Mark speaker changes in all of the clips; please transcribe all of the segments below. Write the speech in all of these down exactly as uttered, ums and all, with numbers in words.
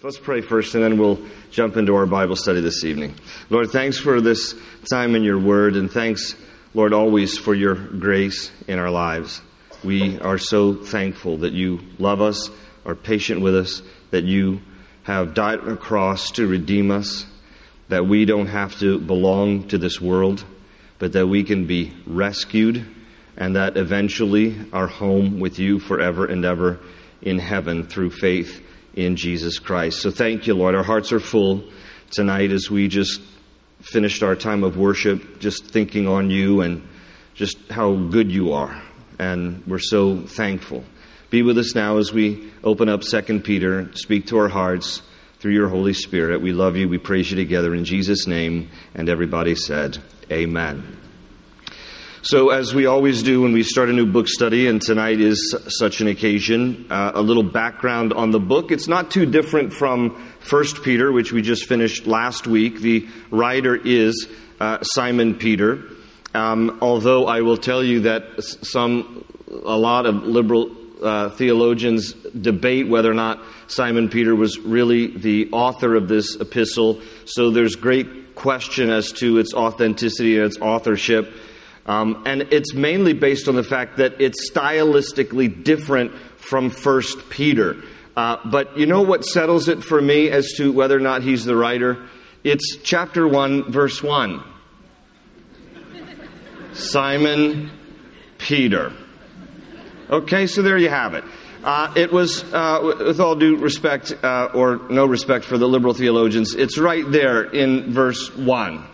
Speaker 1: Let's pray first, and then we'll jump into our Bible study this evening. Lord, thanks for this time in your word, and thanks, Lord, always for your grace in our lives. We are so thankful that you love us, are patient with us, that you have died on a cross to redeem us, that we don't have to belong to this world, but that we can be rescued, and that eventually our home with you forever and ever in heaven through faith in Jesus Christ. So thank you, Lord. Our hearts are full tonight as we just finished our time of worship, just thinking on you and just how good you are. And we're so thankful. Be with us now as we open up Second Peter, speak to our hearts through your Holy Spirit. We love you. We praise you together in Jesus' name. And everybody said, amen. So as we always do when we start a new book study, and tonight is such an occasion, uh, a little background on the book. It's not too different from First Peter, which we just finished last week. The writer is uh, Simon Peter, um, although I will tell you that some, a lot of liberal uh, theologians debate whether or not Simon Peter was really the author of this epistle. So there's great question as to its authenticity and its authorship. Um, and it's mainly based on the fact that it's stylistically different from First Peter. Uh, but you know what settles it for me as to whether or not he's the writer? It's chapter one, verse one. Simon Peter. Okay, so there you have it. Uh, it was, uh, with all due respect, uh, or no respect for the liberal theologians, it's right there in verse one.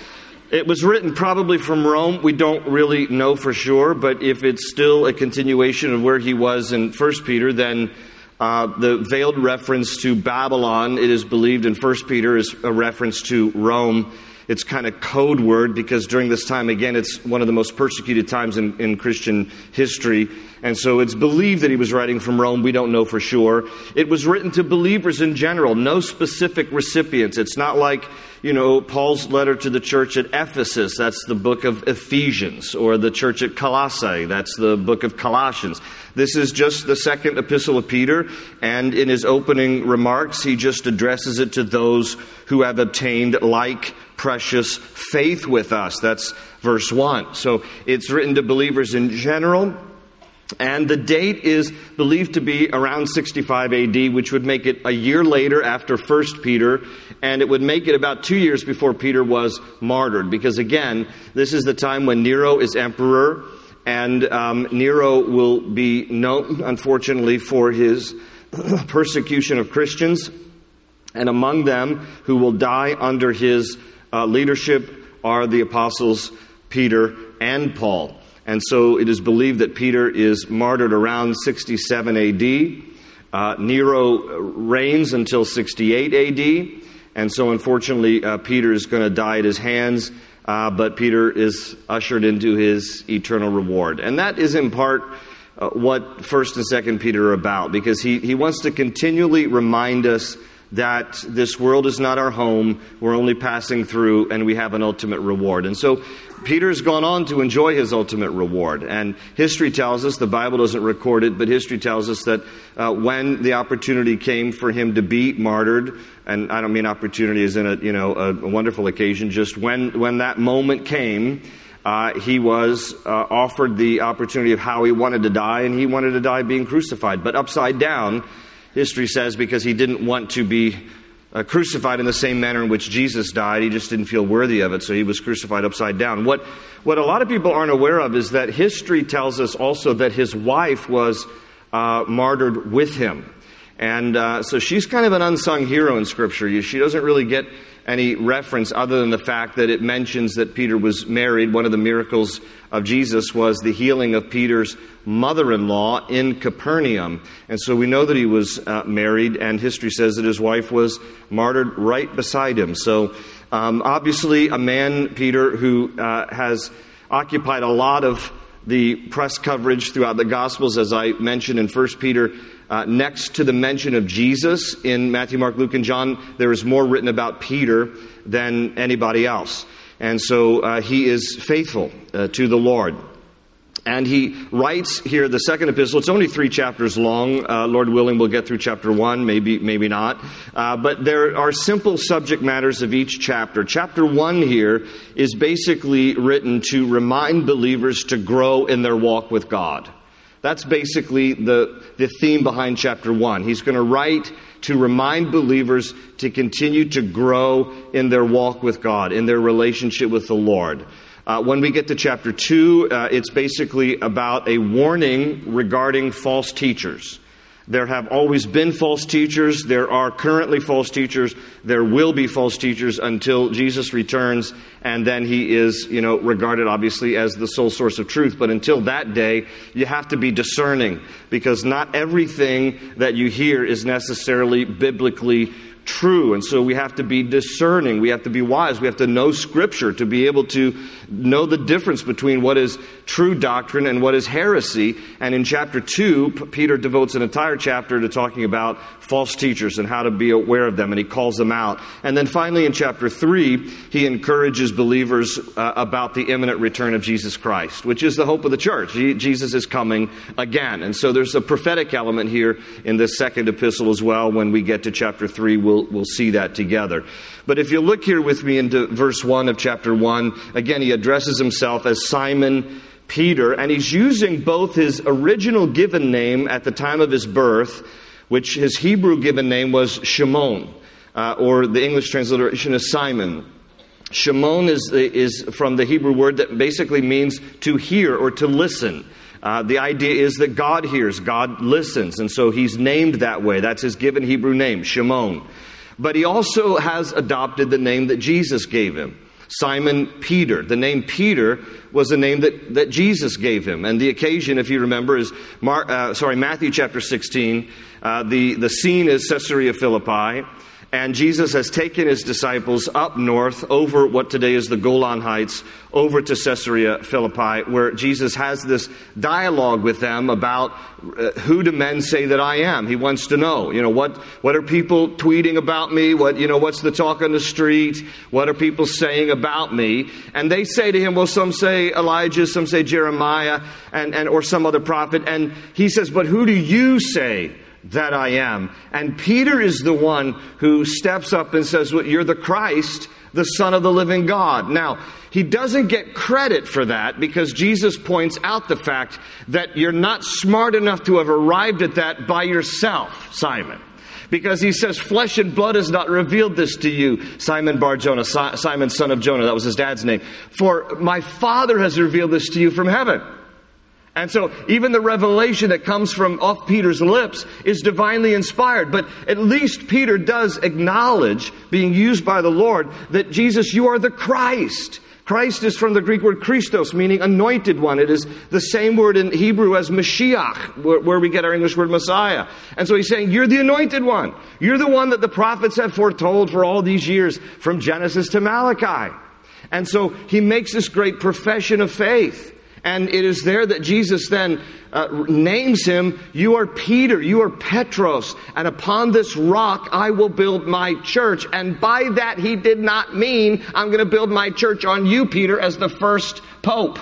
Speaker 1: It was written probably from Rome. We don't really know for sure, but if it's still a continuation of where he was in First Peter, then uh, the veiled reference to Babylon, it is believed in First Peter, is a reference to Rome. It's kind of code word because during this time, again, it's one of the most persecuted times in, in Christian history. And so it's believed that he was writing from Rome. We don't know for sure. It was written to believers in general, no specific recipients. It's not like, you know, Paul's letter to the church at Ephesus. That's the book of Ephesians. Or the church at Colossae. That's the book of Colossians. This is just the second epistle of Peter. And in his opening remarks, he just addresses it to those who have obtained like precious faith with us. That's verse one. So it's written to believers in general. And the date is believed to be around sixty-five A D, which would make it a year later after First Peter, and it would make it about two years before Peter was martyred. Because again, this is the time when Nero is emperor, and um, Nero will be known, unfortunately, for his persecution of Christians. And among them who will die under his uh, leadership are the apostles Peter and Paul. And so it is believed that Peter is martyred around sixty-seven A D. Uh, Nero reigns until sixty-eight A D. And so unfortunately, uh, Peter is going to die at his hands. Uh, but Peter is ushered into his eternal reward. And that is in part uh, what First and Second Peter are about. Because he, he wants to continually remind us that this world is not our home, we're only passing through, and we have an ultimate reward. And so Peter's gone on to enjoy his ultimate reward. And history tells us, the Bible doesn't record it, but history tells us that uh, when the opportunity came for him to be martyred, and I don't mean opportunity as in a, you know, a, a wonderful occasion, just when, when that moment came, uh, he was uh, offered the opportunity of how he wanted to die, and he wanted to die being crucified, but upside down. History says because he didn't want to be uh, crucified in the same manner in which Jesus died. He just didn't feel worthy of it, so he was crucified upside down. What, what a lot of people aren't aware of is that history tells us also that his wife was uh, martyred with him. And uh, so she's kind of an unsung hero in Scripture. She doesn't really get any reference other than the fact that it mentions that Peter was married. One of the miracles of Jesus was the healing of Peter's mother-in-law in Capernaum. And so we know that he was uh, married, and history says that his wife was martyred right beside him. So um, obviously a man, Peter, who uh, has occupied a lot of the press coverage throughout the Gospels, as I mentioned in First Peter. Uh, next to the mention of Jesus in Matthew, Mark, Luke, and John, there is more written about Peter than anybody else. And so uh, he is faithful uh, to the Lord. And he writes here the second epistle. It's only three chapters long. Uh, Lord willing, we'll get through chapter one, maybe maybe not. Uh, but there are simple subject matters of each chapter. Chapter one here is basically written to remind believers to grow in their walk with God. That's basically the, the theme behind chapter one. He's going to write to remind believers to continue to grow in their walk with God, in their relationship with the Lord. Uh, when we get to chapter two, uh, it's basically about a warning regarding false teachers. There have always been false teachers. There are currently false teachers. There will be false teachers until Jesus returns, and then he is, you know, regarded obviously as the sole source of truth. But until that day, you have to be discerning, because not everything that you hear is necessarily biblically true. And so we have to be discerning. We have to be wise. We have to know Scripture to be able to know the difference between what is true doctrine and what is heresy. And in chapter two, Peter devotes an entire chapter to talking about false teachers and how to be aware of them, and he calls them out. And then finally in chapter three, he encourages believers uh, about the imminent return of Jesus Christ, which is the hope of the church. He, Jesus is coming again. And so there's a prophetic element here in this second epistle as well. When we get to chapter three, we'll, we'll see that together. But if you look here with me into verse one of chapter one, again, he addresses himself as Simon Peter, and he's using both his original given name at the time of his birth, which his Hebrew given name was Shimon, uh, or the English transliteration is Simon. Shimon is, is from the Hebrew word that basically means to hear or to listen. Uh, the idea is that God hears, God listens, and so he's named that way. That's his given Hebrew name, Shimon. But he also has adopted the name that Jesus gave him, Simon Peter. The name Peter was a name that, that Jesus gave him. And the occasion, if you remember, is Mar- uh, sorry, Matthew chapter sixteen. Uh, the, the scene is Caesarea Philippi. And Jesus has taken his disciples up north over what today is the Golan Heights, over to Caesarea Philippi, where Jesus has this dialogue with them about uh, who do men say that I am. He wants to know, you know, what, what are people tweeting about me? What, you know, what's the talk on the street? What are people saying about me? And they say to him, well, some say Elijah, some say Jeremiah, and, and or some other prophet. And he says, but who do you say that I am? And Peter is the one who steps up and says, well, you're the Christ, the Son of the living God. Now, he doesn't get credit for that, because Jesus points out the fact that you're not smart enough to have arrived at that by yourself, Simon. Because he says, flesh and blood has not revealed this to you, Simon Bar-Jonah, Simon, son of Jonah. That was his dad's name. For my Father has revealed this to you from heaven. And so even the revelation that comes from off Peter's lips is divinely inspired. But at least Peter does acknowledge, being used by the Lord, that Jesus, you are the Christ. Christ is from the Greek word Christos, meaning anointed one. It is the same word in Hebrew as Mashiach, where, where we get our English word Messiah. And so he's saying, you're the anointed one. You're the one that the prophets have foretold for all these years, from Genesis to Malachi. And so he makes this great profession of faith. And it is there that Jesus then uh, names him, you are Peter, you are Petros, and upon this rock I will build my church. And by that he did not mean, I'm going to build my church on you, Peter, as the first pope.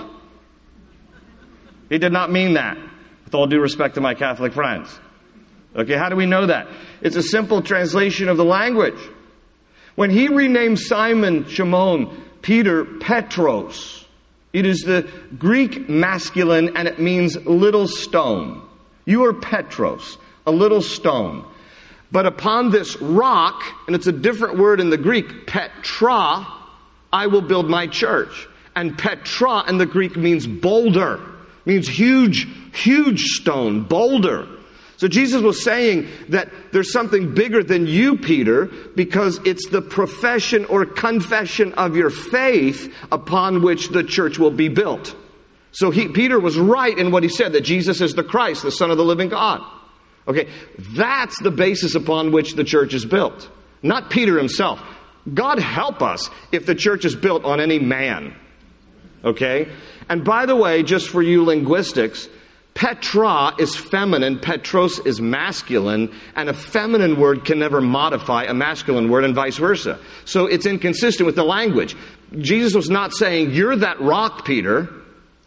Speaker 1: He did not mean that, with all due respect to my Catholic friends. Okay, how do we know that? It's a simple translation of the language. When he renamed Simon, Shimon, Peter, Petros, it is the Greek masculine, and it means little stone. You are Petros, a little stone. But upon this rock, and it's a different word in the Greek, Petra, I will build my church. And Petra in the Greek means boulder, means huge, huge stone, boulder. So Jesus was saying that there's something bigger than you, Peter, because it's the profession or confession of your faith upon which the church will be built. So he, Peter was right in what he said, that Jesus is the Christ, the Son of the living God. Okay, that's the basis upon which the church is built. Not Peter himself. God help us if the church is built on any man. Okay? And by the way, just for you linguistics, Petra is feminine, Petros is masculine, and a feminine word can never modify a masculine word and vice versa. So it's inconsistent with the language. Jesus was not saying, you're that rock, Peter,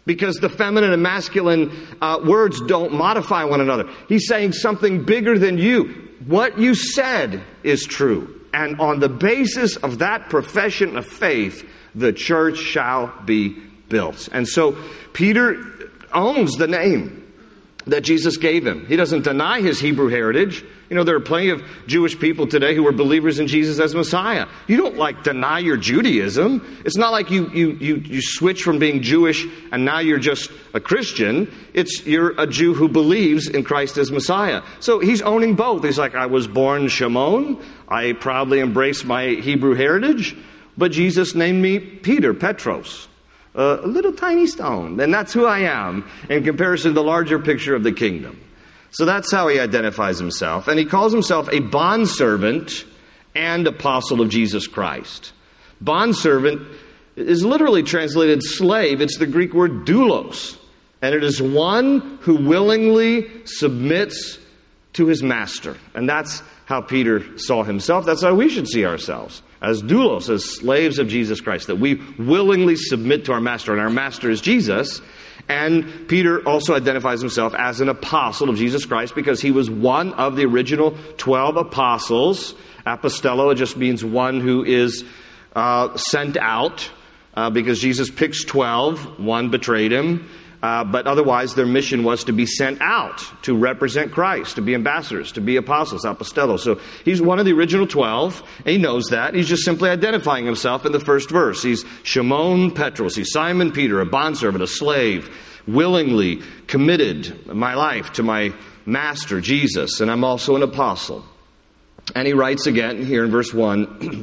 Speaker 1: because the feminine and masculine uh, words don't modify one another. He's saying something bigger than you. What you said is true. And on the basis of that profession of faith, the church shall be built. And so Peter owns the name that Jesus gave him. He doesn't deny his Hebrew heritage. You know, there are plenty of Jewish people today who are believers in Jesus as Messiah. You don't, like, deny your Judaism. It's not like you, you, you, you switch from being Jewish and now you're just a Christian. It's you're a Jew who believes in Christ as Messiah. So he's owning both. He's like, I was born Shimon. I proudly embrace my Hebrew heritage. But Jesus named me Peter, Petros. Uh, a little tiny stone. And that's who I am in comparison to the larger picture of the kingdom. So that's how he identifies himself. And he calls himself a bondservant and apostle of Jesus Christ. Bondservant is literally translated slave. It's the Greek word doulos. And it is one who willingly submits to his master. And that's how Peter saw himself. That's how we should see ourselves. As doulos, as slaves of Jesus Christ, that we willingly submit to our master, and our master is Jesus. And Peter also identifies himself as an apostle of Jesus Christ because he was one of the original twelve apostles. Apostello just means one who is uh, sent out uh, because Jesus picks twelve. One betrayed him. Uh, but otherwise, their mission was to be sent out to represent Christ, to be ambassadors, to be apostles, apostellos. So he's one of the original twelve, and he knows that. He's just simply identifying himself in the first verse. He's Shimon Petros. He's Simon Peter, a bondservant, a slave, willingly committed my life to my master, Jesus, and I'm also an apostle. And he writes again here in verse one,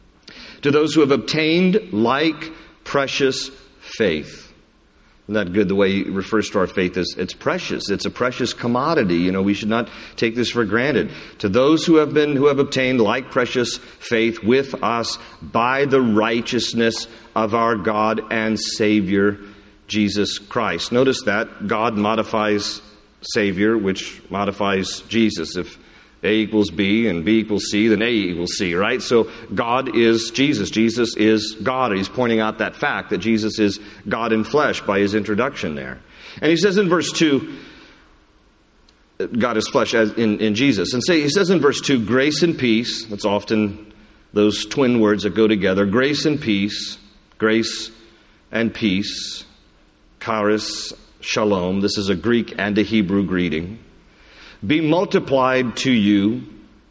Speaker 1: to those who have obtained like precious faith. Isn't that good? The way he refers to our faith is it's precious. It's a precious commodity. You know, we should not take this for granted. To those who have been, who have obtained like precious faith with us by the righteousness of our God and Savior, Jesus Christ. Notice that God modifies Savior, which modifies Jesus. If A equals B and B equals C, then A equals C, right? So God is Jesus. Jesus is God. He's pointing out that fact that Jesus is God in flesh by his introduction there. And he says in verse two, God is flesh as in, in Jesus. And say he says in verse two, grace and peace. That's often those twin words that go together. Grace and peace. Grace and peace. Charis, shalom. This is a Greek and a Hebrew greeting. Be multiplied to you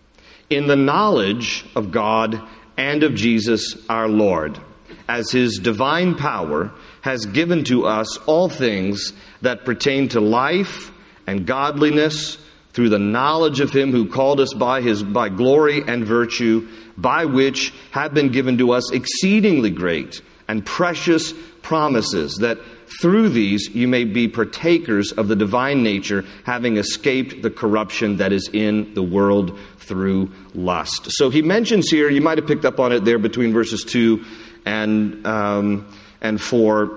Speaker 1: in the knowledge of God and of Jesus our Lord, as his divine power has given to us all things that pertain to life and godliness through the knowledge of him who called us by his by glory and virtue, by which have been given to us exceedingly great and precious promises, that through these you may be partakers of the divine nature, having escaped the corruption that is in the world through lust. So he mentions here, you might have picked up on it there between verses two and um, and four,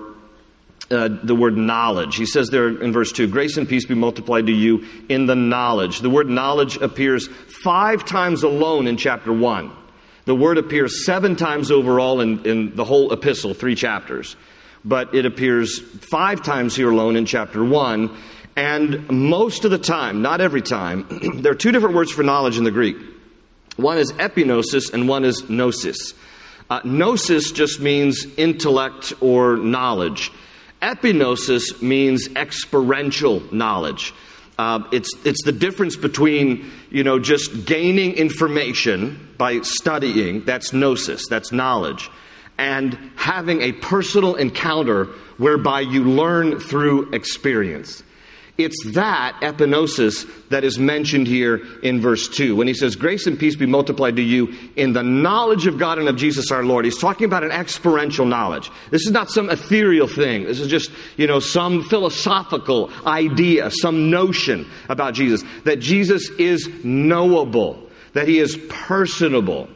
Speaker 1: uh, the word knowledge. He says there in verse two, grace and peace be multiplied to you in the knowledge. The word knowledge appears five times alone in chapter one. The word appears seven times overall in, in the whole epistle, three chapters. But it appears five times here alone in chapter one. And most of the time, not every time, there are two different words for knowledge in the Greek. One is epignosis and one is gnosis. Uh, gnosis just means intellect or knowledge. Epignosis means experiential knowledge. Uh, it's it's the difference between, you know, just gaining information by studying, that's gnosis, that's knowledge, and having a personal encounter whereby you learn through experience. It's that epignosis that is mentioned here in verse two. When he says, grace and peace be multiplied to you in the knowledge of God and of Jesus our Lord. He's talking about an experiential knowledge. This is not some ethereal thing. This is just, you know, some philosophical idea, some notion about Jesus. That Jesus is knowable. That he is personable.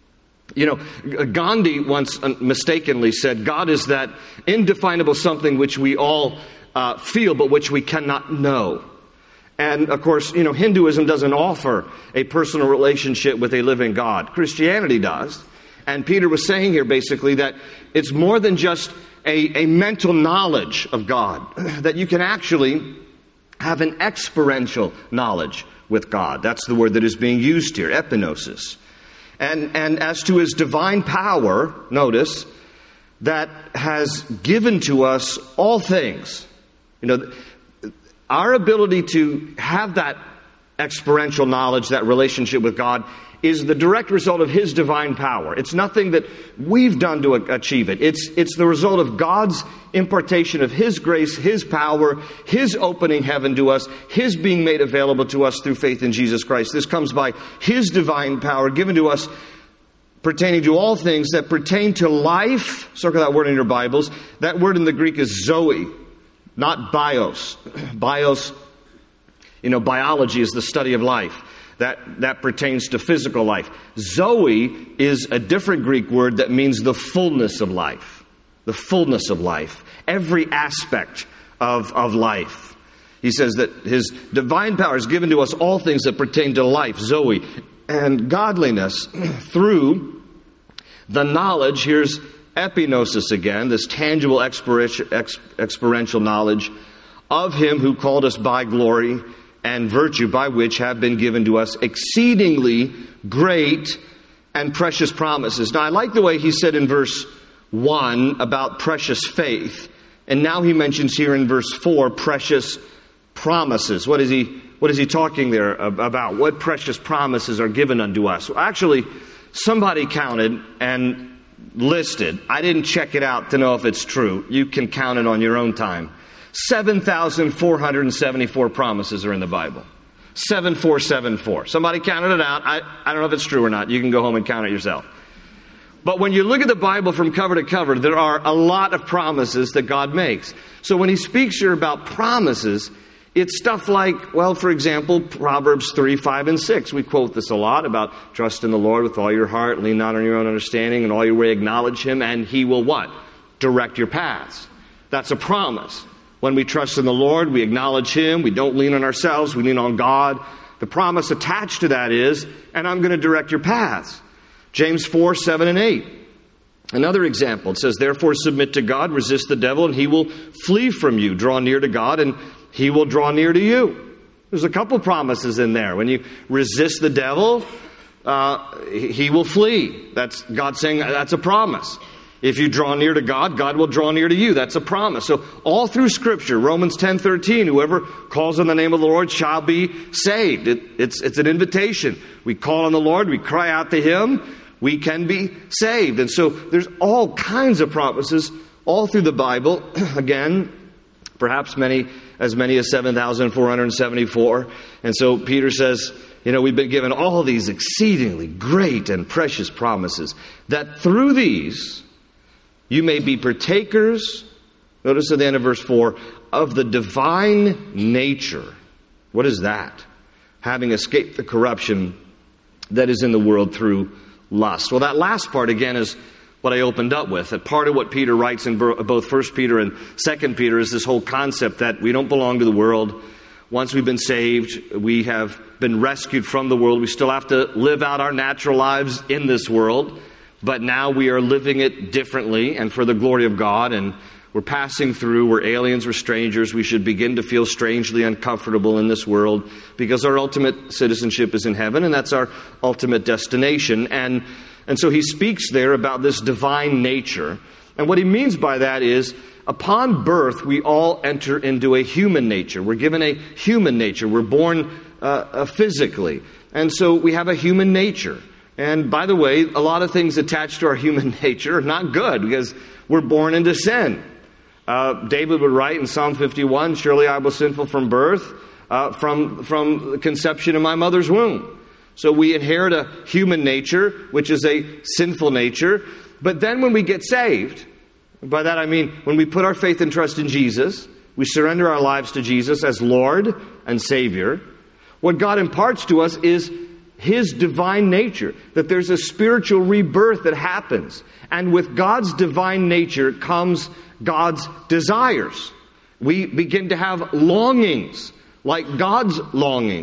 Speaker 1: You know, Gandhi once mistakenly said, God is that indefinable something which we all uh, feel, but which we cannot know. And, of course, you know, Hinduism doesn't offer a personal relationship with a living God. Christianity does. And Peter was saying here, basically, that it's more than just a, a mental knowledge of God, that you can actually have an experiential knowledge with God. That's the word that is being used here, epignosis. And, and as to His divine power, notice, that has given to us all things. You know, our ability to have that experiential knowledge, that relationship with God, is the direct result of His divine power. It's nothing that we've done to achieve it. It's, it's the result of God's impartation of His grace, His power, His opening heaven to us, His being made available to us through faith in Jesus Christ. This comes by His divine power given to us pertaining to all things that pertain to life. Circle that word in your Bibles. That word in the Greek is zoe, not bios. Bios, you know, biology is the study of life. That, that pertains to physical life. Zoe is a different Greek word that means the fullness of life. The fullness of life. Every aspect of, of life. He says that His divine power has given to us all things that pertain to life, Zoe, and godliness through the knowledge, here's epignosis again, this tangible experiential, experiential knowledge of Him who called us by glory and virtue, by which have been given to us exceedingly great and precious promises. Now, I like the way he said in verse one about precious faith, and now he mentions here in verse four precious promises. What is he, what is he talking there about? What precious promises are given unto us? Well, actually, somebody counted and listed. I didn't check it out to know if it's true. You can count it on your own time. seven thousand four hundred seventy-four promises are in the Bible. seven four seven four. Somebody counted it out. I, I don't know if it's true or not. You can go home and count it yourself. But when you look at the Bible from cover to cover, there are a lot of promises that God makes. So when He speaks here about promises, it's stuff like, well, for example, Proverbs three, five, and six. We quote this a lot about trust in the Lord with all your heart, lean not on your own understanding, and all your way acknowledge Him, and He will what? Direct your paths. That's a promise. When we trust in the Lord, we acknowledge Him, we don't lean on ourselves, we lean on God. The promise attached to that is, and I'm going to direct your paths. James four, seven, and eight. Another example, it says, therefore submit to God, resist the devil, and he will flee from you. Draw near to God, and He will draw near to you. There's a couple promises in there. When you resist the devil, uh, he will flee. That's God saying that's a promise. If you draw near to God, God will draw near to you. That's a promise. So all through Scripture, Romans ten thirteen, whoever calls on the name of the Lord shall be saved. It, it's, it's an invitation. We call on the Lord, we cry out to Him, we can be saved. And so there's all kinds of promises all through the Bible. Again, perhaps many, as many as seven thousand four hundred seventy-four. And so Peter says, you know, we've been given all these exceedingly great and precious promises, that through these you may be partakers, notice at the end of verse four, of the divine nature. What is that? Having escaped the corruption that is in the world through lust. Well, that last part, again, is what I opened up with. That part of what Peter writes in both First Peter and Second Peter is this whole concept that we don't belong to the world. Once we've been saved, we have been rescued from the world. We still have to live out our natural lives in this world. But now we are living it differently and for the glory of God. And we're passing through. We're aliens. We're strangers. We should begin to feel strangely uncomfortable in this world because our ultimate citizenship is in heaven. And that's our ultimate destination. And, and so he speaks there about this divine nature. And what he means by that is, upon birth, we all enter into a human nature. We're given a human nature. We're born uh, uh, physically. And so we have a human nature. And by the way, a lot of things attached to our human nature are not good because we're born into sin. Uh, David would write in Psalm fifty-one, surely I was sinful from birth, uh, from, from the conception in my mother's womb. So we inherit a human nature, which is a sinful nature. But then when we get saved, by that I mean when we put our faith and trust in Jesus, we surrender our lives to Jesus as Lord and Savior, what God imparts to us is His divine nature, that there's a spiritual rebirth that happens. And with God's divine nature comes God's desires. We begin to have longings like God's longings.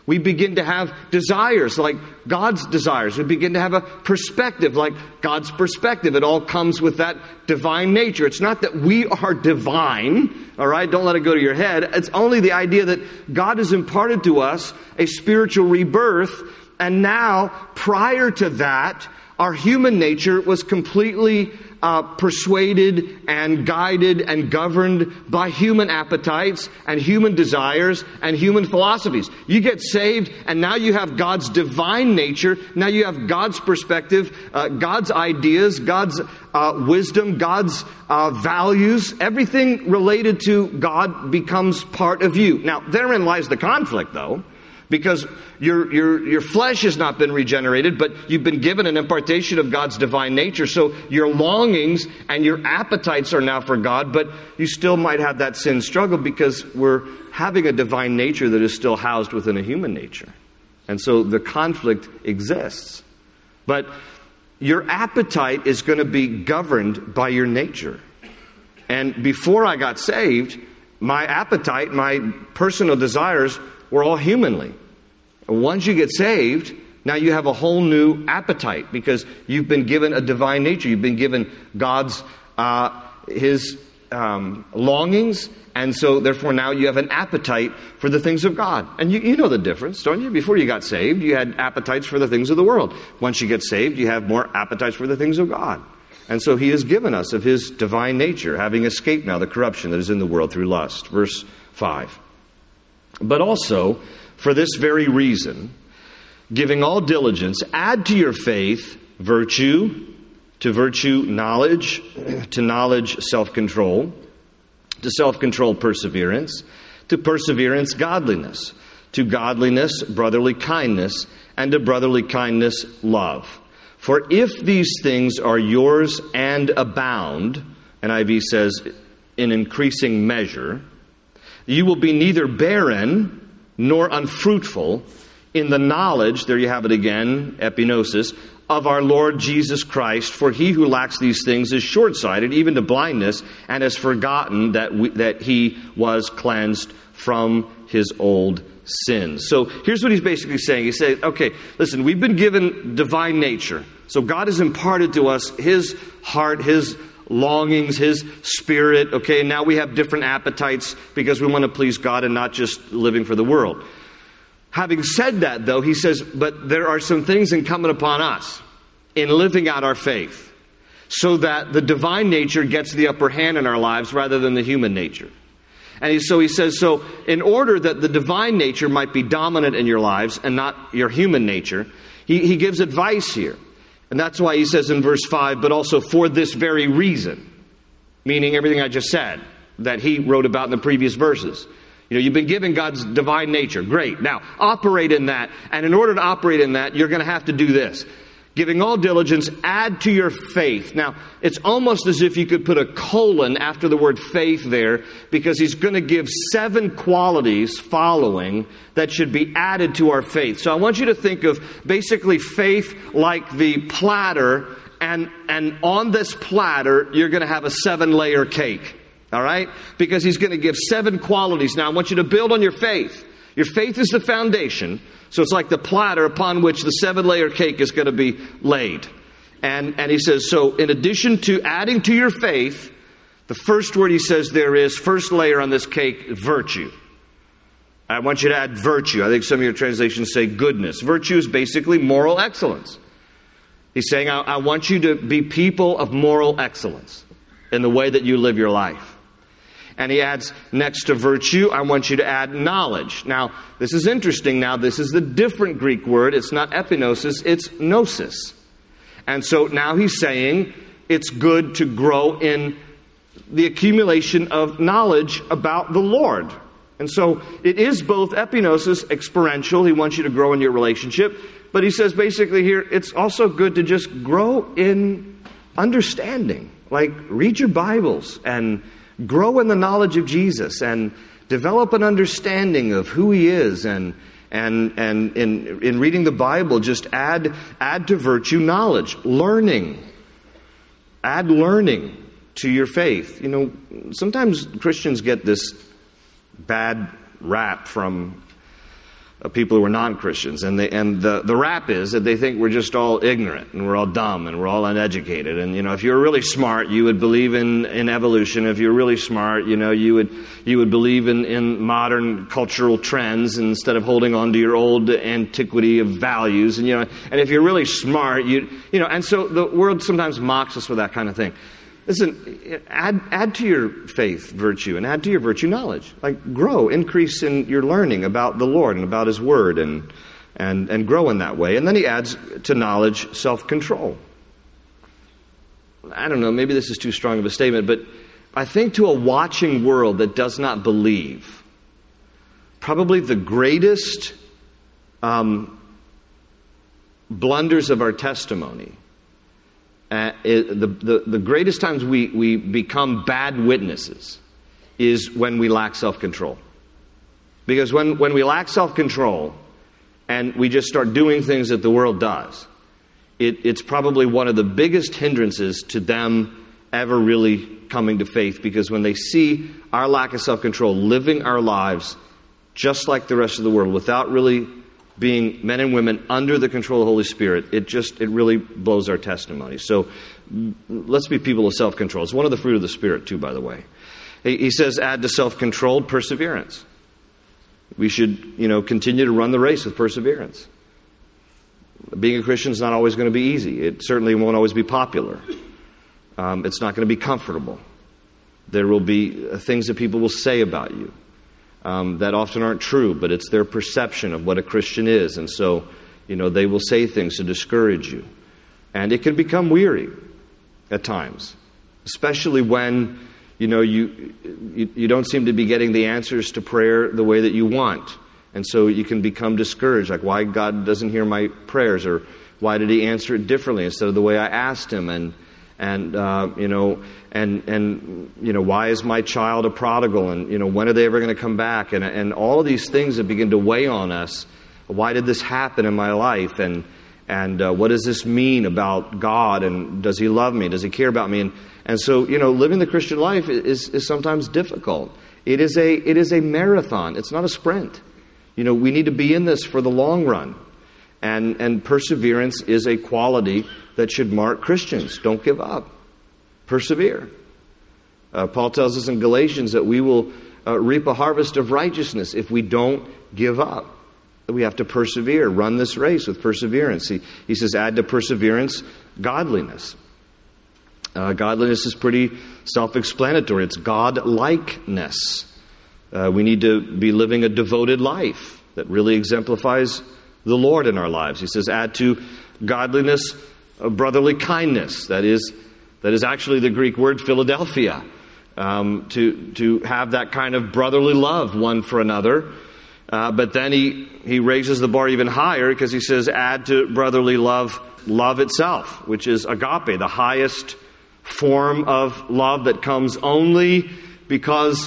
Speaker 1: We begin to have desires like God's desires. We begin to have a perspective like God's perspective. It all comes with that divine nature. It's not that we are divine, all right? Don't let it go to your head. It's only the idea that God has imparted to us a spiritual rebirth, and now, prior to that, our human nature was completely uh, persuaded and guided and governed by human appetites and human desires and human philosophies. You get saved, and now you have God's divine nature. Now you have God's perspective, uh, God's ideas, God's uh, wisdom, God's uh, values. Everything related to God becomes part of you. Now, therein lies the conflict, though. Because your, your, your flesh has not been regenerated, but you've been given an impartation of God's divine nature. So your longings and your appetites are now for God, but you still might have that sin struggle because we're having a divine nature that is still housed within a human nature. And so the conflict exists. But your appetite is going to be governed by your nature. And before I got saved, my appetite, my personal desires were all humanly. Once you get saved, now you have a whole new appetite because you've been given a divine nature. You've been given God's, uh, His um, longings, and so therefore now you have an appetite for the things of God. And you, you know the difference, don't you? Before you got saved, you had appetites for the things of the world. Once you get saved, you have more appetites for the things of God. And so He has given us of His divine nature, having escaped now the corruption that is in the world through lust. Verse five. But also, for this very reason, giving all diligence, add to your faith virtue, to virtue knowledge, to knowledge self-control, to self-control perseverance, to perseverance godliness, to godliness brotherly kindness, and to brotherly kindness love. For if these things are yours and abound, N I V says in increasing measure, you will be neither barren nor unfruitful in the knowledge, there you have it again, epinosis, of our Lord Jesus Christ. For he who lacks these things is short-sighted, even to blindness, and has forgotten that we, that he was cleansed from his old sins. So here's what he's basically saying. He's saying, okay, listen, we've been given divine nature. So God has imparted to us His heart, His longings, His spirit, okay, and now we have different appetites because we want to please God and not just living for the world. Having said that, though, he says, but there are some things incumbent upon us in living out our faith so that the divine nature gets the upper hand in our lives rather than the human nature. And he, so he says, so in order that the divine nature might be dominant in your lives and not your human nature, he, he gives advice here. And that's why he says in verse five, but also for this very reason, meaning everything I just said, that he wrote about in the previous verses. You know, you've been given God's divine nature. Great. Now, operate in that. And in order to operate in that, you're going to have to do this. Giving all diligence, add to your faith. Now, it's almost as if you could put a colon after the word faith there, because he's going to give seven qualities following that should be added to our faith. So I want you to think of basically faith like the platter, and, and on this platter, you're going to have a seven-layer cake. All right? Because he's going to give seven qualities. Now, I want you to build on your faith. Your faith is the foundation. So it's like the platter upon which the seven-layer cake is going to be laid. And, and he says, so in addition to adding to your faith, the first word he says there is, first layer on this cake, virtue. I want you to add virtue. I think some of your translations say goodness. Virtue is basically moral excellence. He's saying, I, I want you to be people of moral excellence in the way that you live your life. And he adds, next to virtue, I want you to add knowledge. Now, this is interesting. Now, this is the different Greek word. It's not epinosis, it's gnosis. And so now he's saying it's good to grow in the accumulation of knowledge about the Lord. And so it is both epinosis, experiential. He wants you to grow in your relationship. But he says basically here, it's also good to just grow in understanding. Like, read your Bibles and grow in the knowledge of Jesus and develop an understanding of who He is. And and and in in reading the Bible, just add add to virtue knowledge, learning. Add learning to your faith. You know, sometimes Christians get this bad rap from uh, people who are non-Christians. And, they, and the, the rap is that they think we're just all ignorant and we're all dumb and we're all uneducated. And, you know, if you're really smart, you would believe in, in evolution. If you're really smart, you know, you would you would believe in, in modern cultural trends instead of holding on to your old antiquity of values. And, you know, and if you're really smart, you you know, and so the world sometimes mocks us with that kind of thing. Listen, add, add to your faith virtue and add to your virtue knowledge. Like grow, increase in your learning about the Lord and about His Word and, and, and grow in that way. And then he adds to knowledge self-control. I don't know, maybe this is too strong of a statement, but I think to a watching world that does not believe, probably the greatest um, blunders of our testimony, Uh, it, the, the, the greatest times we, we become bad witnesses is when we lack self-control. Because when, when we lack self-control and we just start doing things that the world does, it, it's probably one of the biggest hindrances to them ever really coming to faith. Because when they see our lack of self-control, living our lives just like the rest of the world without really being men and women under the control of the Holy Spirit, it just, it really blows our testimony. So let's be people of self-control. It's one of the fruit of the Spirit too, by the way. He says, add to self-control perseverance. We should, you know, continue to run the race with perseverance. Being a Christian is not always going to be easy. It certainly won't always be popular. Um, it's not going to be comfortable. There will be things that people will say about you. Um, that often aren't true, but it's their perception of what a Christian is. And so, you know, they will say things to discourage you. And it can become weary at times, especially when, you know, you, you, you don't seem to be getting the answers to prayer the way that you want. And so you can become discouraged, like why God doesn't hear my prayers, or why did He answer it differently instead of the way I asked Him? And And, uh, you know, and, and, you know, why is my child a prodigal? And, you know, when are they ever going to come back? And, and all of these things that begin to weigh on us. Why did this happen in my life? And, and uh, what does this mean about God? And does He love me? Does He care about me? And, and so, you know, living the Christian life is, is sometimes difficult. It is a, it is a marathon. It's not a sprint. You know, we need to be in this for the long run. And, and perseverance is a quality that should mark Christians. Don't give up. Persevere. Uh, Paul tells us in Galatians that we will uh, reap a harvest of righteousness if we don't give up. That we have to persevere, run this race with perseverance. He, he says, add to perseverance godliness. Uh, godliness is pretty self-explanatory. It's God-likeness. Uh, we need to be living a devoted life that really exemplifies the Lord in our lives. He says, add to godliness uh, brotherly kindness. That is, that is actually the Greek word Philadelphia. Um, to to have that kind of brotherly love one for another. Uh, but then he, he raises the bar even higher because he says, add to brotherly love, love itself, which is agape, the highest form of love that comes only because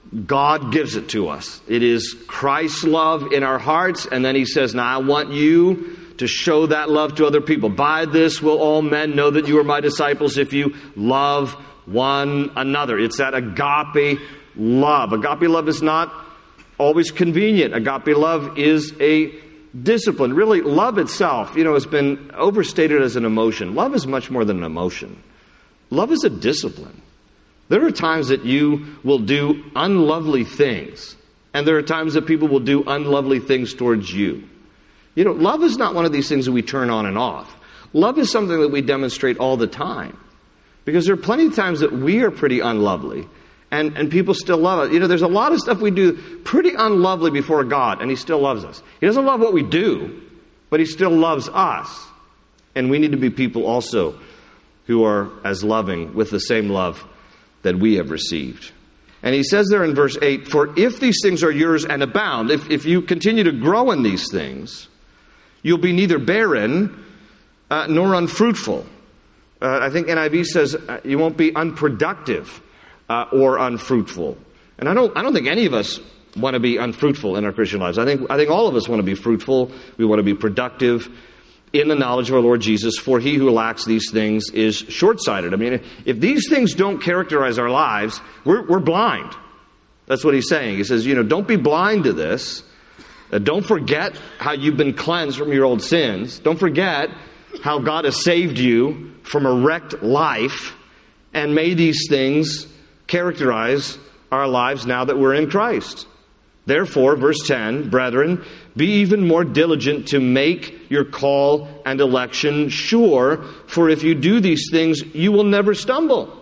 Speaker 1: God gives it to us. It is Christ's love in our hearts. And then he says, now I want you to show that love to other people. By this will all men know that you are my disciples if you love one another. It's that agape love. Agape love is not always convenient. Agape love is a discipline. Really, love itself, you know, has been overstated as an emotion. Love is much more than an emotion. Love is a discipline. There are times that you will do unlovely things, and there are times that people will do unlovely things towards you. You know, love is not one of these things that we turn on and off. Love is something that we demonstrate all the time. Because there are plenty of times that we are pretty unlovely, and, and people still love us. You know, there's a lot of stuff we do pretty unlovely before God, and He still loves us. He doesn't love what we do, but He still loves us. And we need to be people also who are as loving with the same love that we have received. And he says there in verse eight, for if these things are yours and abound, if, if you continue to grow in these things, you'll be neither barren uh, nor unfruitful. Uh, I think N I V says uh, you won't be unproductive uh, or unfruitful. And I don't, I don't think any of us want to be unfruitful in our Christian lives. I think, I think all of us want to be fruitful. We want to be productive in the knowledge of our Lord Jesus. For he who lacks these things is short-sighted. I mean, if these things don't characterize our lives, we're, we're blind. That's what he's saying. He says, you know, don't be blind to this. Uh, don't forget how you've been cleansed from your old sins. Don't forget how God has saved you from a wrecked life. And may these things characterize our lives now that we're in Christ. Therefore, verse ten, brethren, be even more diligent to make your call and election sure, for if you do these things, you will never stumble.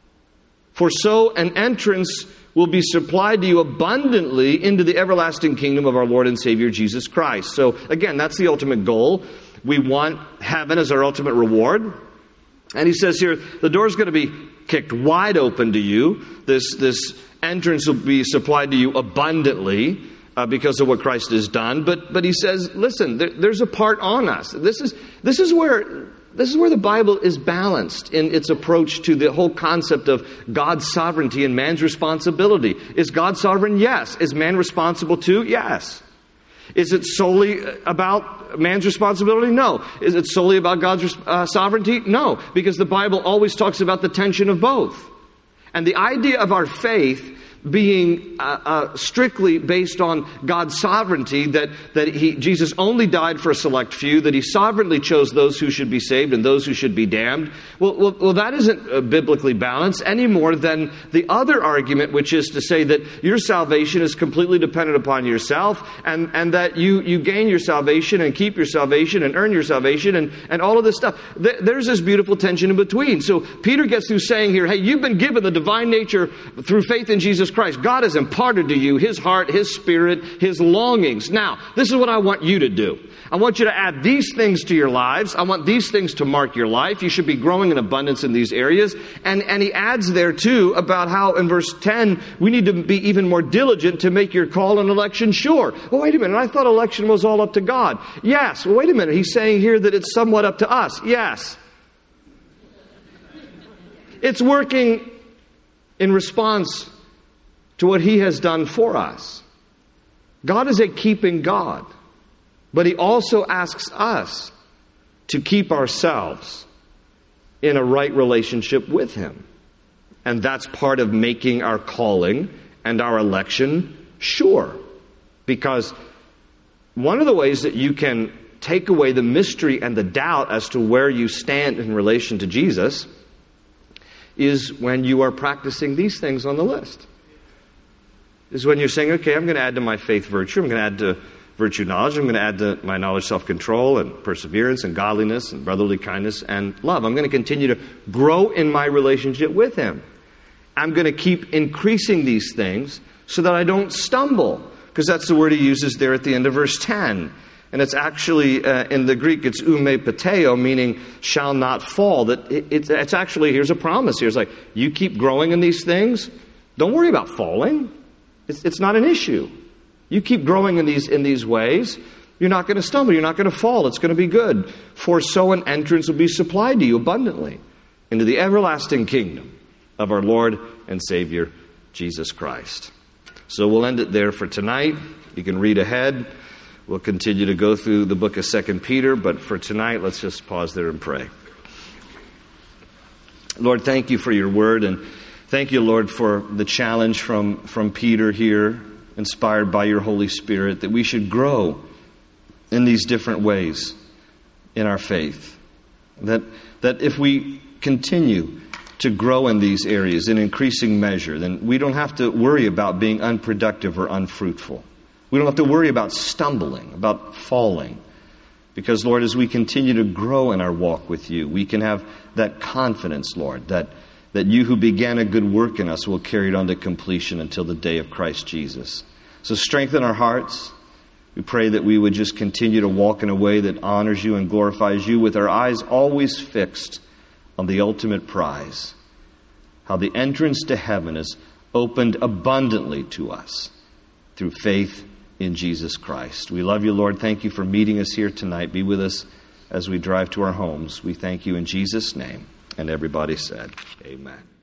Speaker 1: For so an entrance will be supplied to you abundantly into the everlasting kingdom of our Lord and Savior Jesus Christ. So again, that's the ultimate goal. We want heaven as our ultimate reward. And he says here, the door's going to be kicked wide open to you. This, this entrance will be supplied to you abundantly uh, because of what Christ has done. But, but he says, listen, there, there's a part on us. This is, this is where, this is where the Bible is balanced in its approach to the whole concept of God's sovereignty and man's responsibility. Is God sovereign? Yes. Is man responsible too? Yes. Is it solely about man's responsibility? No. Is it solely about God's uh, sovereignty? No. Because the Bible always talks about the tension of both. And the idea of our faith being uh, uh, strictly based on God's sovereignty, that, that he, Jesus only died for a select few, that he sovereignly chose those who should be saved and those who should be damned. Well, well, well that isn't uh, biblically balanced any more than the other argument, which is to say that your salvation is completely dependent upon yourself, and, and that you, you gain your salvation and keep your salvation and earn your salvation and, and all of this stuff. Th- there's this beautiful tension in between. So Peter gets through saying here, hey, you've been given the divine nature through faith in Jesus Christ. God has imparted to you His heart, His spirit, His longings. Now, this is what I want you to do. I want you to add these things to your lives. I want these things to mark your life. You should be growing in abundance in these areas. And, and he adds there too about how in verse ten, we need to be even more diligent to make your call and election sure. Well, wait a minute. I thought election was all up to God. Yes. Well, wait a minute. He's saying here that it's somewhat up to us. Yes. It's working in response to what He has done for us. God is a keeping God, but He also asks us to keep ourselves in a right relationship with Him. And that's part of making our calling and our election sure. Because one of the ways that you can take away the mystery and the doubt as to where you stand in relation to Jesus is when you are practicing these things on the list. Is when you're saying, okay, I'm going to add to my faith virtue. I'm going to add to virtue knowledge. I'm going to add to my knowledge self-control and perseverance and godliness and brotherly kindness and love. I'm going to continue to grow in my relationship with Him. I'm going to keep increasing these things so that I don't stumble. Because that's the word he uses there at the end of verse ten. And it's actually, uh, in the Greek, it's ume pateo, meaning shall not fall. That it, it's, it's actually, here's a promise here. It's like, you keep growing in these things, don't worry about falling. It's, it's not an issue. You keep growing in these in these ways, you're not going to stumble, you're not going to fall, it's going to be good. For so an entrance will be supplied to you abundantly into the everlasting kingdom of our Lord and Savior, Jesus Christ. So we'll end it there for tonight. You can read ahead. We'll continue to go through the book of Second Peter, but for tonight, let's just pause there and pray. Lord, thank you for your word, and thank you, Lord, for the challenge from, from Peter here, inspired by your Holy Spirit, that we should grow in these different ways in our faith. That, that if we continue to grow in these areas in increasing measure, then we don't have to worry about being unproductive or unfruitful. We don't have to worry about stumbling, about falling. Because, Lord, as we continue to grow in our walk with you, we can have that confidence, Lord, that that you who began a good work in us will carry it on to completion until the day of Christ Jesus. So strengthen our hearts. We pray that we would just continue to walk in a way that honors you and glorifies you, with our eyes always fixed on the ultimate prize, how the entrance to heaven is opened abundantly to us through faith in Jesus Christ. We love you, Lord. Thank you for meeting us here tonight. Be with us as we drive to our homes. We thank you in Jesus' name. And everybody said, amen.